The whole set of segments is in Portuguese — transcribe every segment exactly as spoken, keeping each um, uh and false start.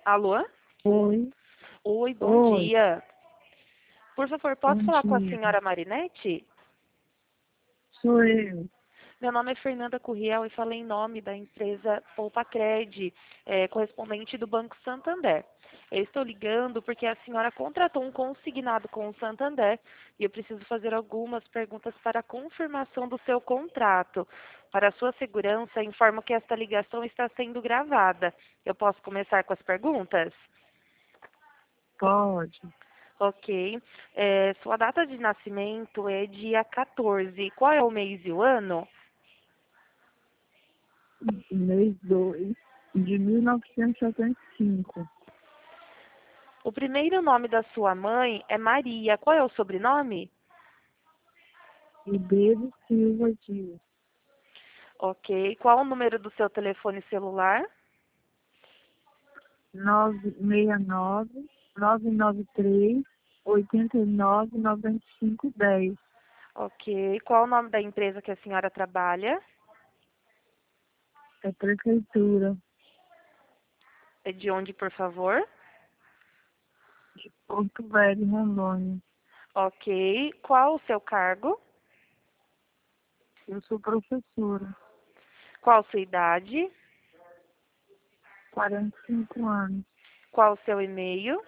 Alô? Oi, Oi, bom oi, dia. Por favor, posso bom falar com a dia. senhora Marinete? Sou eu. Meu nome é Fernanda Curriel e falei em nome da empresa Poupa-Cred, é, correspondente do Banco Santander. Eu estou ligando porque a senhora contratou um consignado com o Santander e eu preciso fazer algumas perguntas para a confirmação do seu contrato. Para a sua segurança, informo que esta ligação está sendo gravada. Eu posso começar com as perguntas? Pode. Ok. É, sua data de nascimento é dia quatorze. Qual é o mês e o ano? Mês dois de mil novecentos e setenta e cinco. O primeiro nome da sua mãe é Maria. Qual é o sobrenome? Ribeiro Silva Dias. Ok. Qual o número do seu telefone celular? nove seis nove, nove nove três, oito nove, nove cinco um zero. Ok. Qual o nome da empresa que a senhora trabalha? É Prefeitura É de onde, por favor? de Porto Velho, Rondônia. Ok. Qual o seu cargo? Eu sou professora, Qual sua idade? quarenta e cinco anos. Qual o seu e-mail?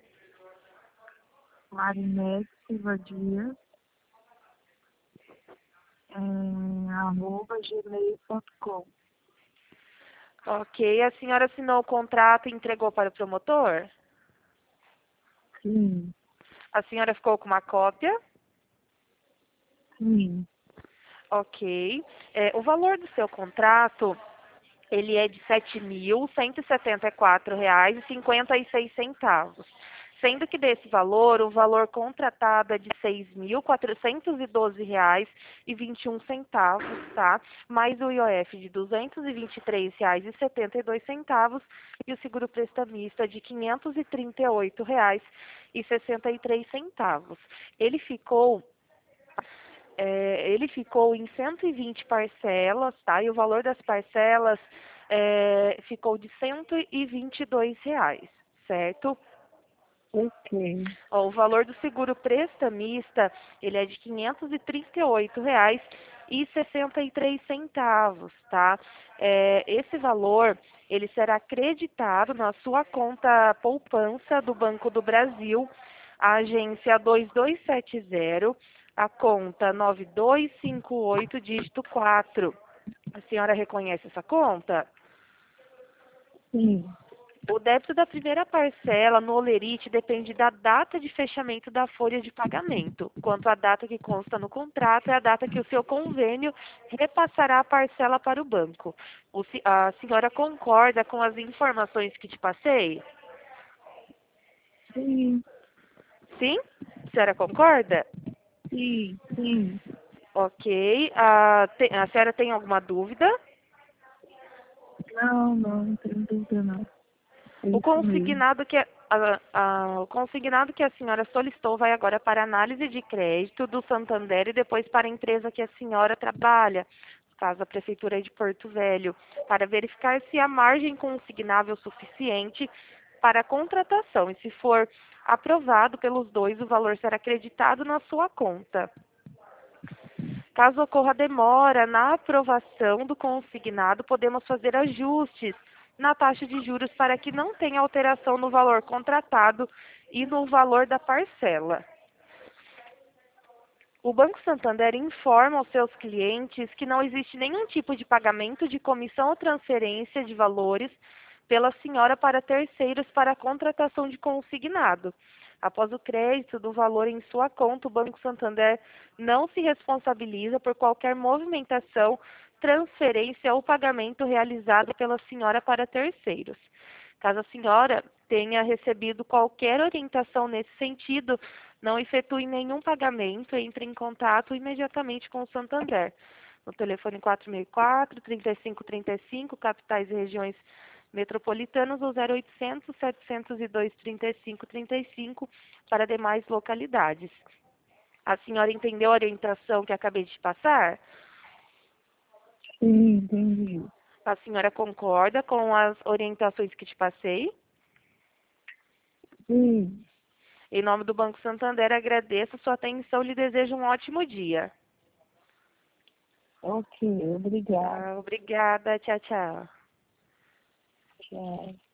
Marinete Silva Dias, é, arroba gmail ponto com. Ok. A senhora assinou o contrato e entregou para o promotor? Sim, A senhora ficou com uma cópia? sim. Ok. É, o valor do seu contrato, ele é de sete mil cento e setenta e quatro reais e cinquenta e seis centavos. Sendo que desse valor, o valor contratado é de seis mil quatrocentos e doze reais e vinte e um centavos, tá? Mais o I O F de duzentos e vinte e três reais e setenta e dois centavos e o seguro prestamista de quinhentos e trinta e oito reais e sessenta e três centavos. Ele ficou é, ele ficou em cento e vinte parcelas, tá? E o valor das parcelas é, ficou de cento e vinte e dois reais, certo? Ok. Ó, o valor do seguro prestamista, ele é de quinhentos e trinta e oito reais e sessenta e três centavos, tá? É, esse valor, ele será creditado na sua conta poupança do Banco do Brasil, a agência dois dois sete zero, a conta nove dois cinco oito, dígito quatro. A senhora reconhece essa conta? Sim. O débito da primeira parcela no Olerite depende da data de fechamento da folha de pagamento, quanto a data que consta no contrato é a data que o seu convênio repassará a parcela para o banco. O se- a senhora concorda com as informações que te passei? Sim, Sim? A senhora concorda? sim, sim. Ok. A, te- a senhora tem alguma dúvida? Não, não, não tem dúvida não. É O isso mesmo. consignado que a, a- a- o consignado que a senhora solicitou vai agora para análise de crédito do Santander e depois para a empresa que a senhora trabalha, no caso a Prefeitura de Porto Velho, para verificar se a margem consignável é suficiente para a contratação. E se for aprovado pelos dois, o valor será acreditado na sua conta. Caso ocorra demora na aprovação do consignado, podemos fazer ajustes na taxa de juros para que não tenha alteração no valor contratado e no valor da parcela. O Banco Santander informa aos seus clientes que não existe nenhum tipo de pagamento de comissão ou transferência de valores pela senhora para terceiros para a contratação de consignado. Após o crédito do valor em sua conta, o Banco Santander não se responsabiliza por qualquer movimentação, transferência ou pagamento realizado pela senhora para terceiros. Caso a senhora tenha recebido qualquer orientação nesse sentido, não efetue nenhum pagamento, entre em contato imediatamente com o Santander. No telefone quatro seis quatro, três cinco três cinco, capitais e regiões metropolitanas, ou zero oitocentos, setecentos e dois, trinta e cinco, trinta e cinco para demais localidades. A senhora entendeu a orientação que acabei de passar? Sim, entendi. A senhora concorda com as orientações que te passei? Sim. Em nome do Banco Santander, agradeço a sua atenção e lhe desejo um ótimo dia. Ok, obrigada. Ah, obrigada. Tchau, tchau. Tchau.